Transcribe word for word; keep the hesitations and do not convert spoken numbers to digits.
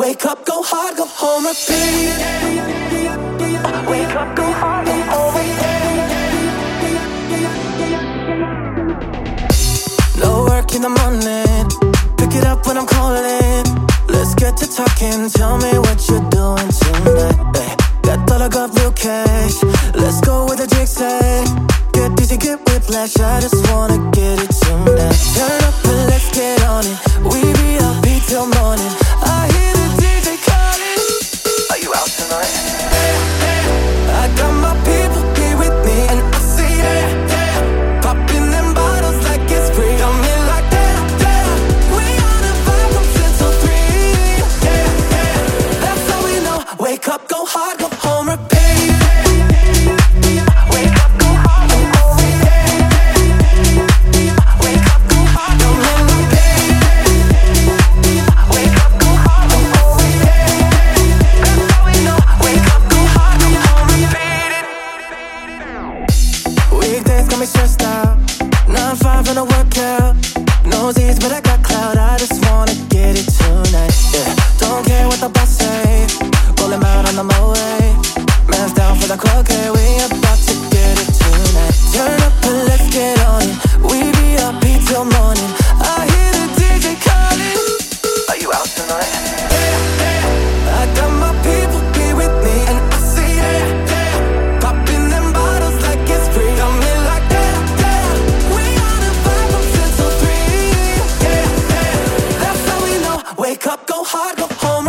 Wake up, go hard, go home, repeat. Wake up, go hard, go home, repeat. No work in the morning, pick it up when I'm calling. Let's get to talking, tell me what you're doing tonight. Hey, got dollar, got real cash. Let's go with the jigsaw. Get busy, get whiplash. I just wanna get it tonight. Turn up and let's get on it. We be up beat till morning. I hear the D J calling. Are you out tonight? I got my people here with me, and I see that. Popping them bottles like it's free. I'm in like that. We on a vibe from ten till three. That's how we know. Wake up, go hard, go home, repeat. Wake up, go hard, go home, repeat. Wake up, go hard, go home, repeat. Wake up, go hard, go home, repeat. That's how we know. Wake up, go hard, go home, repeat. Weekdays got me stressed out. Nine five in a workout. No Z's, but I got clout. I just wanna get it tonight. Yeah, don't care what the boss say. Roll him out on the motorway. Man's down for the croquet. We about to get it tonight. Turn up and let's get on it. We be up beat till morning. I hear the D J calling. Are you out tonight? I got my people here with me, and I see that. Popping them bottles like it's free. I'm in like that. We on a vibe from ten till three. That's how we know. Wake up, go hard, go home.